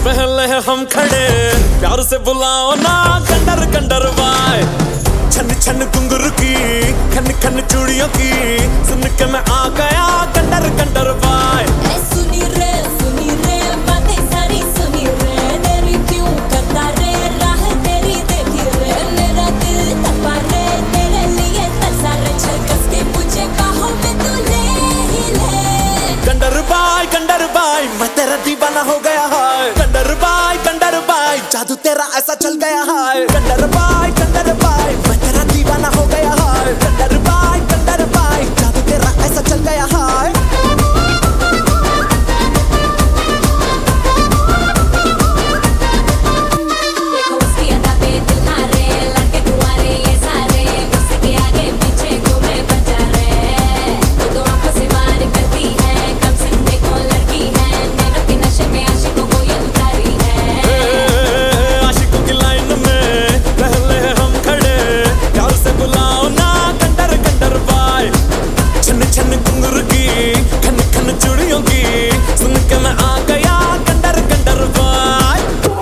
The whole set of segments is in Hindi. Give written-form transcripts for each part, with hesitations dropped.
पहले हम खड़े प्यार से बुलाओ ना कंडर कंडर बाय। छन छन घुंघरू की खन खन चूड़ियों की सुन के मैं आ गया कंडर कंडर बाय। सुनी रे बातें सारी सुनी रे, तेरी क्यों करता रे राह तेरी देखी रे, मेरा दिल तपा रे तेरे लिए तरसा रे, चल कस के मुझे बाहों में तू ले ही ले। कंडर बाय मैं तेरा दीवाना हो गया है। कंडर बाय जादू तेरा ऐसा चल गया है। कंडर बाय मैं तेरा दीवाना हो गया है। कंडर बाय जादू तेरा ऐसा चल गया है। देखो उसकी अदा पे दिल हारे, लड़के कुंवारे ये सारे, उसके आगे पीछे घूमे बजा रे। वो तो आंखों से वार करती है, कम सिन देखो लड़की है, नैनों के नशे में आशिकों को ये उतारी है। आशिकों की लाइन में पहले हम खड़े, प्यार से बुलाओ ना कंडर कंडर बाय। छन छन घुंघरू की खन खन चूड़ियों की सुन के मैं आ गया कंडर कंडर बाय।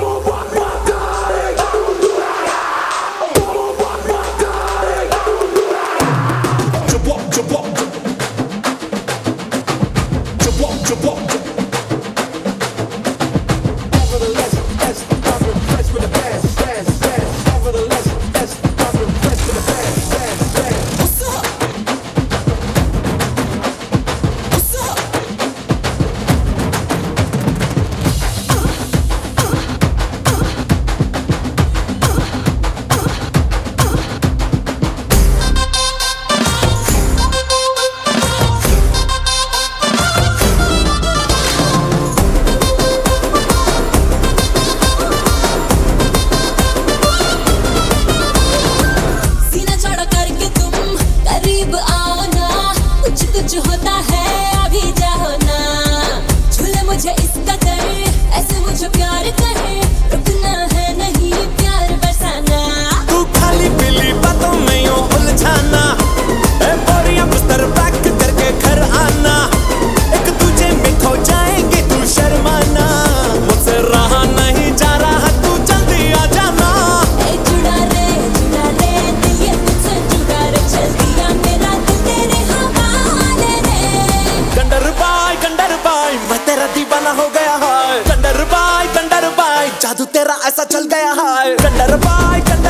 कुछ होता है अभी जाओ ना, झूले मुझे इसका कर, ऐसे मुझे प्यार करे, रुकना है नहीं प्यार बरसाना। तू खाली पीली बातों में यूं उलझाना, बोरियां बिस्तर पैक करके घर आना, एक तुझे में खो जाएंगे तू शर्माना, मुझसे रहा नहीं जा रहा तू जल्दी आ जाना। जुड़ा रे दिल ये मुझसे जुड़ा रे, चल दिया मेरा दिल तेरे हवाले रे। कंडर बाय मैं तेरा दीवाना हो गया है। कंडर बाय जादू तेरा ऐसा चल गया है। कंडर बाय